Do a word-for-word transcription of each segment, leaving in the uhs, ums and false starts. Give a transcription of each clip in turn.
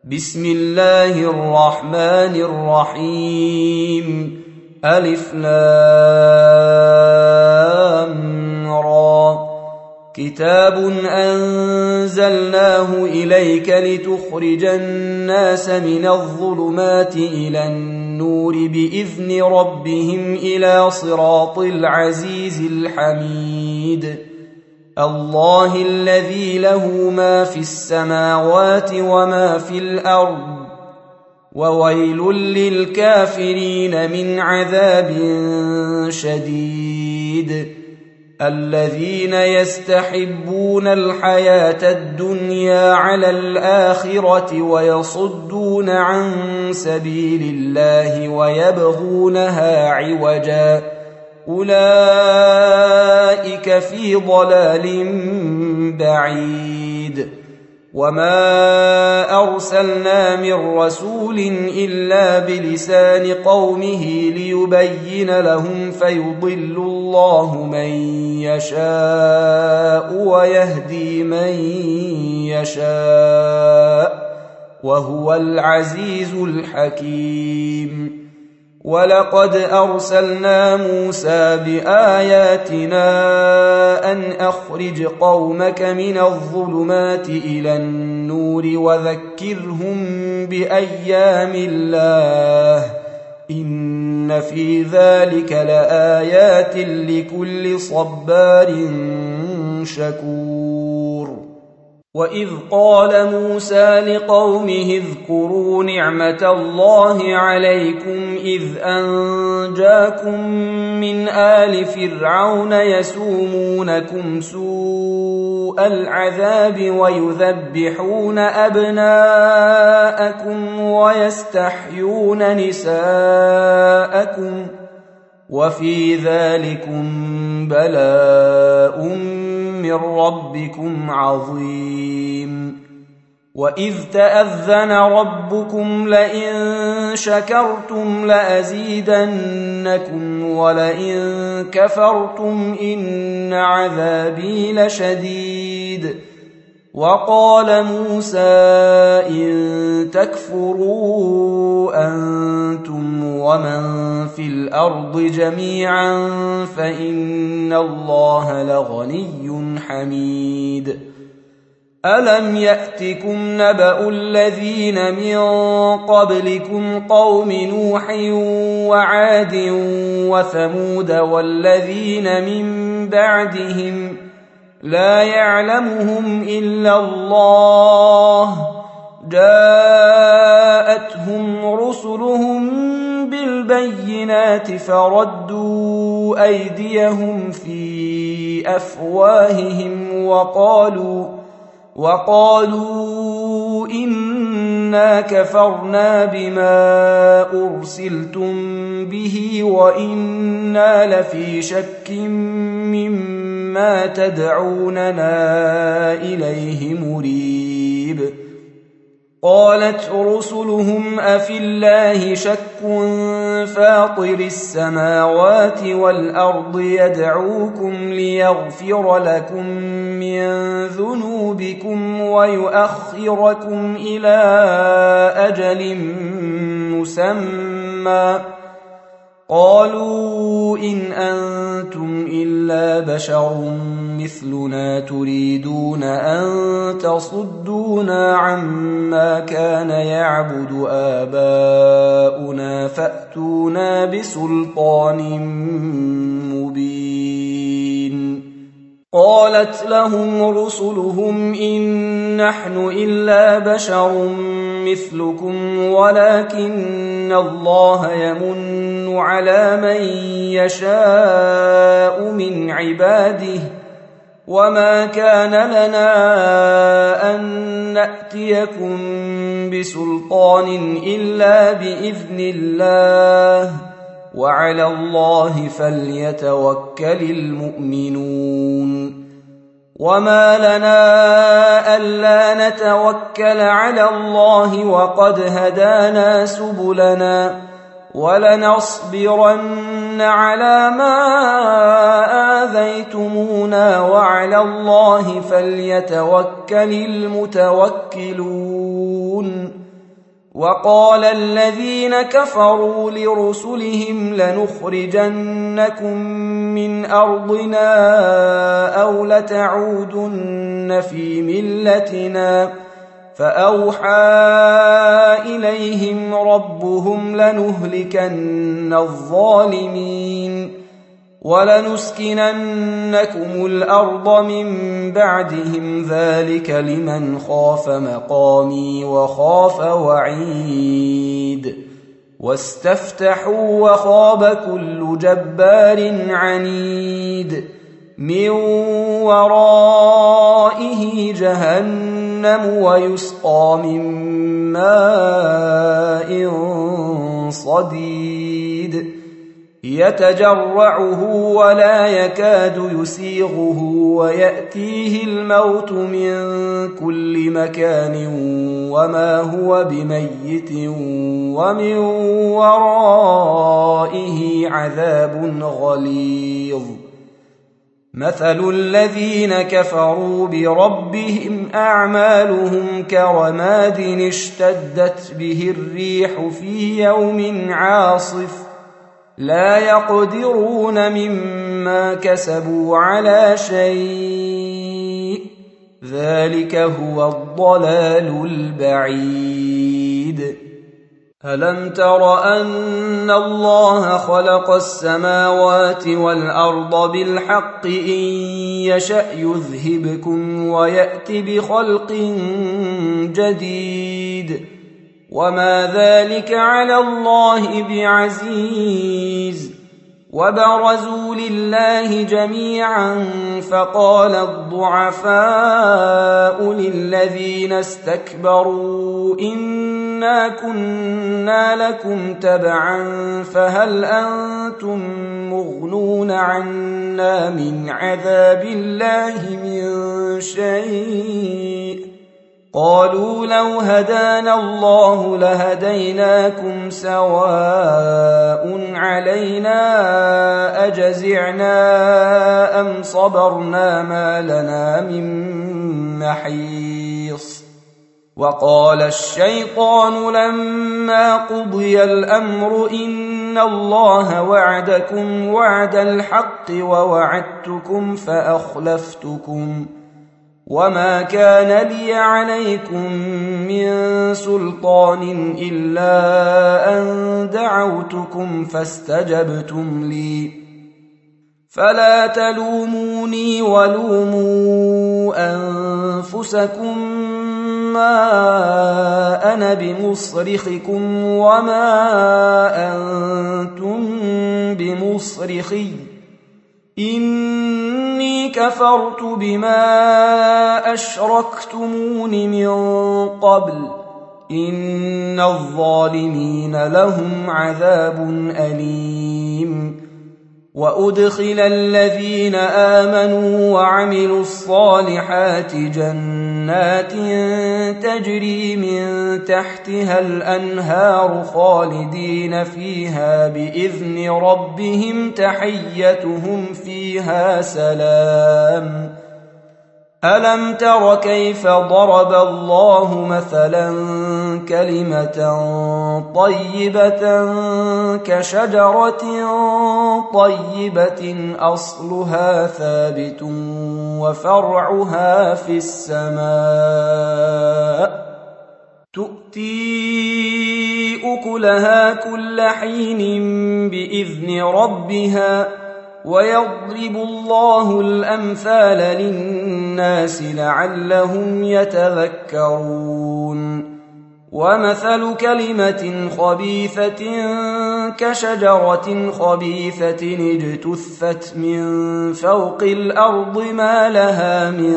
بسم الله الرحمن الرحيم. ألف لام را. كتاب أنزلناه إليك لتخرج الناس من الظلمات إلى النور بإذن ربهم إلى صراط العزيز الحميد. الله الذي له ما في السماوات وما في الأرض، وويل للكافرين من عذاب شديد. الذين يستحبون الحياة الدنيا على الآخرة ويصدون عن سبيل الله ويبغونها عوجا، أولئك في ضلال بعيد. وما أرسلنا من رسول إلا بلسان قومه ليبين لهم، فيضل الله من يشاء ويهدي من يشاء، وهو العزيز الحكيم. ولقد أرسلنا موسى بآياتنا أن أخرج قومك من الظلمات إلى النور وذكرهم بأيام الله، إن في ذلك لآيات لكل صبار شكور. وإذ قال موسى لقومه اذكروا نعمة الله عليكم إذ أنجاكم من آل فرعون يسومونكم سوء العذاب ويذبحون أبناءكم ويستحيون نساءكم، وفي ذلكم بلاء من ربكم عظيم. وإذ تأذن ربكم لئن شكرتم لأزيدنكم ولئن كفرتم إن عذابي لشديد. وقال موسى إن تكفروا أنتم ومن في الأرض جميعا فإن الله لغني حميد. ألم يأتكم نبأ الذين من قبلكم قوم نوح وعاد وثمود والذين من بعدهم لا يعلمهم إلا الله، جاءتهم رسلهم بالبينات فردوا أيديهم في أفواههم وقالوا وقالوا إنا كفرنا بما أرسلتم به وإنا لفي شك مما تدعوننا إليه مريب. قالت رسلهم أفي الله شك فاطر السماوات والأرض يدعوكم ليغفر لكم من ذنوبكم ويؤخركم إلى أجل مسمى، قالوا إن أنتم إلا بشر مثلنا تريدون أن تصدونا عما كان يعبد آباؤنا فأتونا بسلطان مبين. قالت لهم رسلهم إن نحن إلا بشر مثلكم ولكن الله يمن على من يشاء من عباده، وما كان لنا أن نأتيكم بسلطان إلا بإذن الله، وعلى الله فليتوكل المؤمنون. وما لنا ألا نتوكل على الله وقد هدانا سبلنا، ولنصبرن على ما آذيتمونا وعلى الله فليتوكل المتوكلون. وقال الذين كفروا لرسلهم لنخرجنكم من أرضنا أو لتعودن في ملتنا فأوحى إليهم ربهم لنهلكن الظالمين ولنسكننكم الأرض من بعدهم ذلك لمن خاف مقامي وخاف وعيد واستفتحوا وخاب كل جبار عنيد من ورائه جهنم ويسقى من ماء صديد يتجرعه ولا يكاد يسيغه ويأتيه الموت من كل مكان وما هو بميت ومن ورائه عذاب غليظ مثل الذين كفروا بربهم أعمالهم كرماد اشتدت به الريح في يوم عاصف لا يقدرون مما كسبوا على شيء ذلك هو الضلال البعيد ألم تر أن الله خلق السماوات والأرض بالحق إن يشأ يذهبكم ويأت بخلق جديد وما ذلك على الله بعزيز وبرزوا لله جميعا فقال الضعفاء للذين استكبروا إنا كنا لكم تبعا فهل أنتم مغنون عنا من عذاب الله من شيء قالوا لو هدانا الله لهديناكم سواء علينا أجزعنا أم صبرنا ما لنا من محيص وقال الشيطان لما قضي الأمر إن الله وعدكم وعد الحق ووعدتكم فأخلفتكم وما كان لي عليكم من سلطان إلا أن دعوتكم فاستجبتم لي فلا تلوموني ولوموا أنفسكم ما أنا بمصرخكم وما أنتم بمصرخي إني كفرت بما أشركتمون من قبل إن الظالمين لهم عذاب أليم وأدخل الذين آمنوا وعملوا الصالحات جنات تجري من تحتها الأنهار خالدين فيها بإذن ربهم تحيتهم فيها سلام ألم تر كيف ضرب الله مثلا كلمة طيبة كشجرة طيبة أصلها ثابت وفرعها في السماء تؤتي أكلها كل حين بإذن ربها ويضرب الله الأمثال للناس لعلهم يتذكرون ومثل كلمة خبيثة كشجرة خبيثة اجتثت من فوق الأرض ما لها من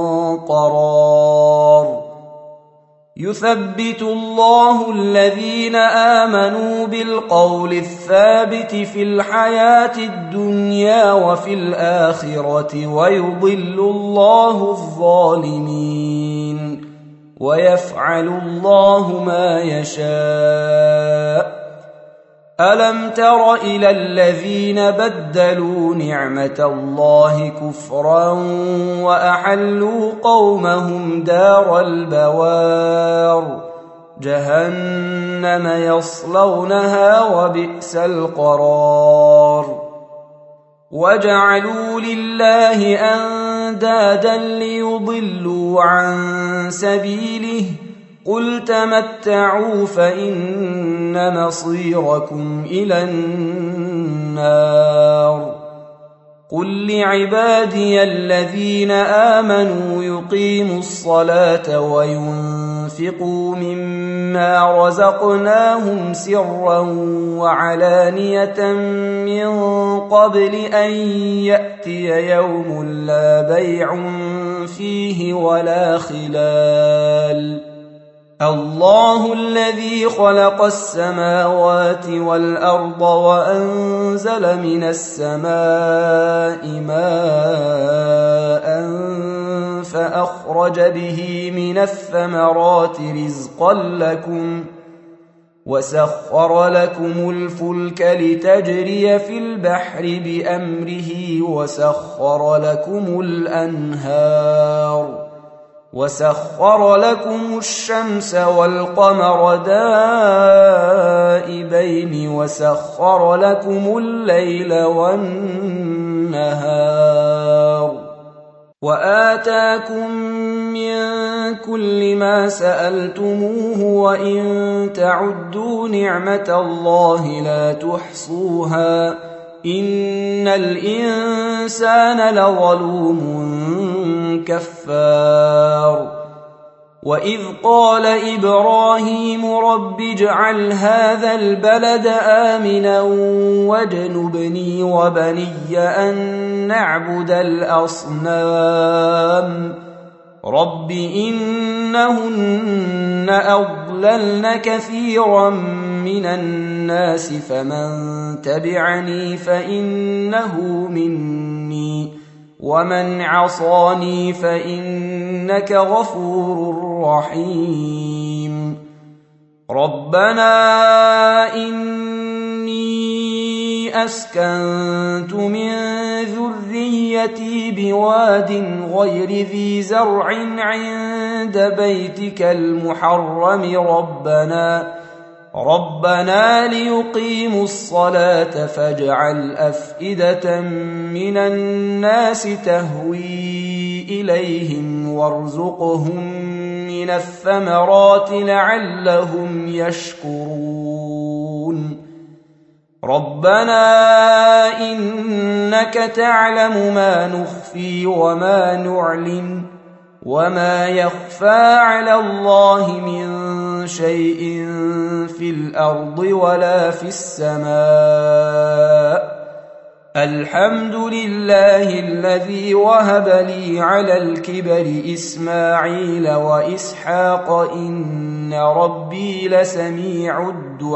قرار يثبت الله الذين آمنوا بالقول الثابت في الحياة الدنيا وفي الآخرة ويضل الله الظالمين ويفعل الله ما يشاء ألم تر إلى الذين بدلوا نعمة الله كفرا وأحلوا قومهم دار البوار جهنم يصلونها وبئس القرار وجعلوا لله أندادا ليضلوا عن سبيله قل تمتعوا فإن مصيركم إلى النار قل لعبادي الذين آمنوا يقيموا الصلاة وينفقوا مما رزقناهم سرا وعلانية من قبل أن يأتي يوم لا بيع فيه ولا خلال الله الذي خلق السماوات والأرض وأنزل من السماء ماء فأخرج به من الثمرات رزقا لكم وسخر لكم الفلك لتجري في البحر بأمره وسخر لكم الأنهار وسخر لكم الشمس والقمر دائبين وسخر لكم الليل والنهار وآتاكم من كل ما سألتموه وإن تعدوا نعمة الله لا تحصوها إن الإنسان لظلوم كفار وإذ قال إبراهيم رب اجعل هذا البلد آمنا واجنبني وبني أن نعبد الأصنام رب إنهن أضللن كثيرا من الناس فمن تبعني فإنه مني ومن عصاني فإنك غفور رحيم ربنا إني أسكنت من ذريتي بواد غير ذي زرع عند بيتك المحرم ربنا ربنا ليقيموا الصلاة فاجعل أفئدة من الناس تهوي إليهم وارزقهم من الثمرات لعلهم يشكرون ربنا إنك تعلم ما نخفي وما نعلن وما يخفى على الله من شيء في الأرض ولا في السماء الحمد لله الذي وهب لي على الكبر إسماعيل وإسحاق إن ربي لسميع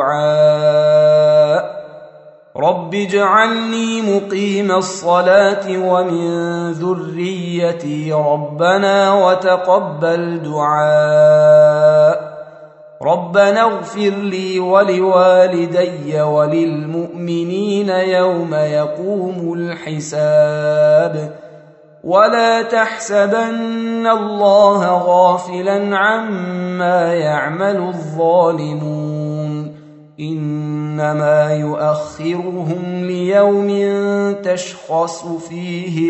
الدعاء رب اجعلني مقيم الصلاة ومن ذريتي ربنا وتقبل دعاء ربنا اغفر لي ولوالدي وللمؤمنين يوم يقوم الحساب ولا تحسبن الله غافلا عما يعمل الظالمون إنما يؤخرهم ليوم تشخص فيه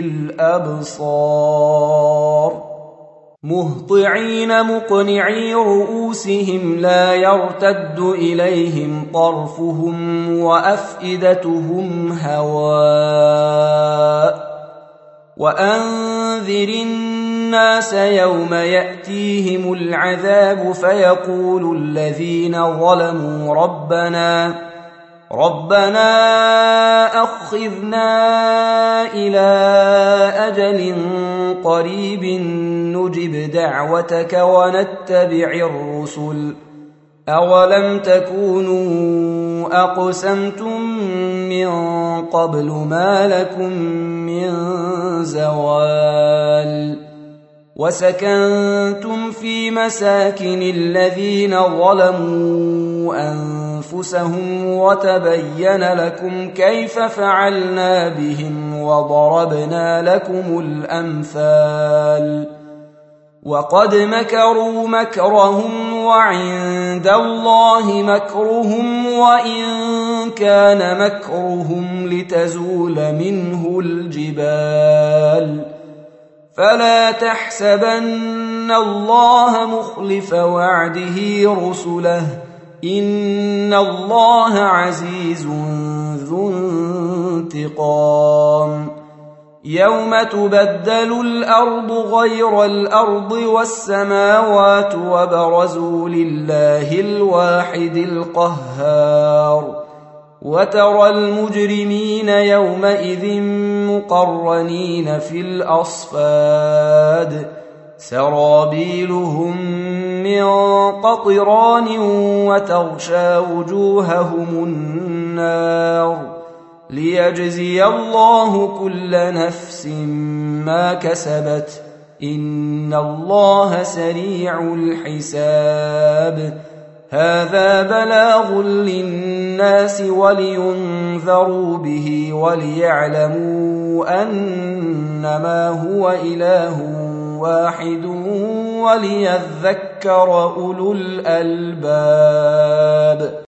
الأبصار مهطعين مقنعي رؤوسهم لا يرتد إليهم طرفهم وأفئدتهم هواء وأنذر الناس يوم يأتيهم العذاب فيقول الذين ظلموا ربنا ربنا أخذنا إلى أجل قريب نجب دعوتك ونتبع الرسل أولم تكونوا أقسمتم من قبل ما لكم من زوال وسكنتم في مساكن الذين ظلموا أنفسهم وتبين لكم كيف فعلنا بهم وضربنا لكم الأمثال وقد مكروا مكرهم وعند الله مكرهم وإن كان مكرهم لتزول منه الجبال فلا تحسبن الله مخلف وعده رسله إن الله عزيز ذو انتقام يوم تبدل الأرض غير الأرض والسماوات وبرزوا لله الواحد القهار وترى المجرمين يومئذ مقرنين في الأصفاد سرابيلهم من قطران وتغشى وجوههم النار ليجزي الله كل نفس ما كسبت إن الله سريع الحساب هذا بلاغ للناس ولينذروا به وليعلموا أنما هو إله واحد وليذكر أولو الألباب.